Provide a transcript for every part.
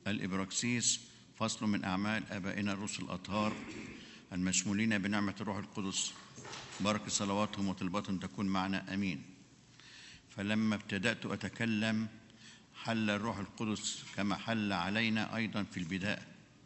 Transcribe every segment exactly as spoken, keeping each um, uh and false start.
الإبراكسيس فصل من أعمال آبائنا الرسل الأطهار المشمولين بنعمة الروح القدس، بارك صلواتهم وطلباتهم تكون معنا آمين. فلما ابتدأت أتكلم حل الروح القدس كما حل علينا أيضا في البداية،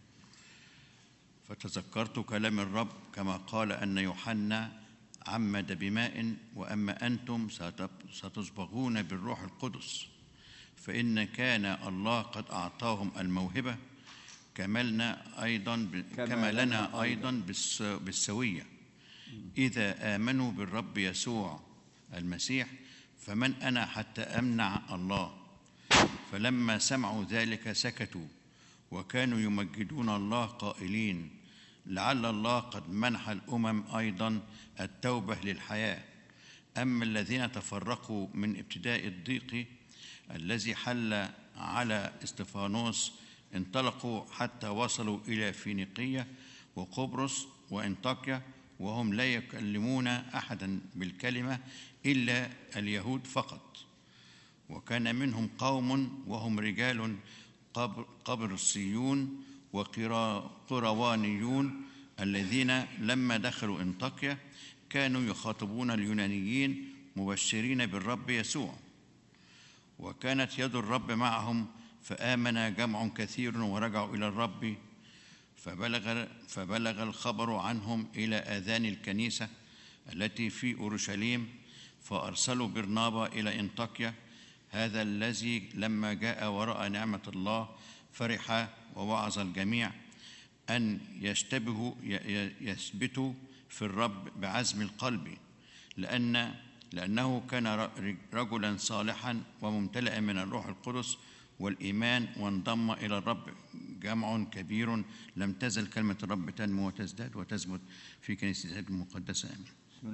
فتذكرت كلام الرب كما قال أن يوحنا عمد بماء وأما أنتم ستصبغون بالروح القدس، فإن كان الله قد أعطاهم الموهبة كملنا أيضا كما لنا أيضا بالسوية إذا آمنوا بالرب يسوع المسيح. فمن أنا حتى أمنع الله؟ فلما سمعوا ذلك سكتوا وكانوا يمجدون الله قائلين لعل الله قد منح الأمم أيضا التوبة للحياة. أما الذين تفرقوا من ابتداء الضيق الذي حل على استفانوس انطلقوا حتى وصلوا إلى فينيقية وقبرص وأنطاكيا، وهم لا يكلمون أحدا بالكلمة إلا اليهود فقط. وكان منهم قوم وهم رجال قبرصيون وقروانيون الذين لما دخلوا أنطاكيا كانوا يخاطبون اليونانيين مبشرين بالرب يسوع، وكانت يد الرب معهم فآمن جمع كثير ورجعوا إلى الرب. فبلغ, فبلغ الخبر عنهم إلى آذان الكنيسة التي في أورشليم، فأرسلوا برنابا إلى أنطاكيا. هذا الذي لما جاء ورأى نعمة الله فرح ووعظ الجميع أن يشتبهوا يثبتوا في الرب بعزم القلب، لأن لأنه كان رجلا صالحا وممتلئا من الروح القدس والإيمان، وانضم إلى الرب جمع كبير. لم تزل كلمة الرب تنمو وتزداد وتثبت في كنيسته المقدسة. آمين.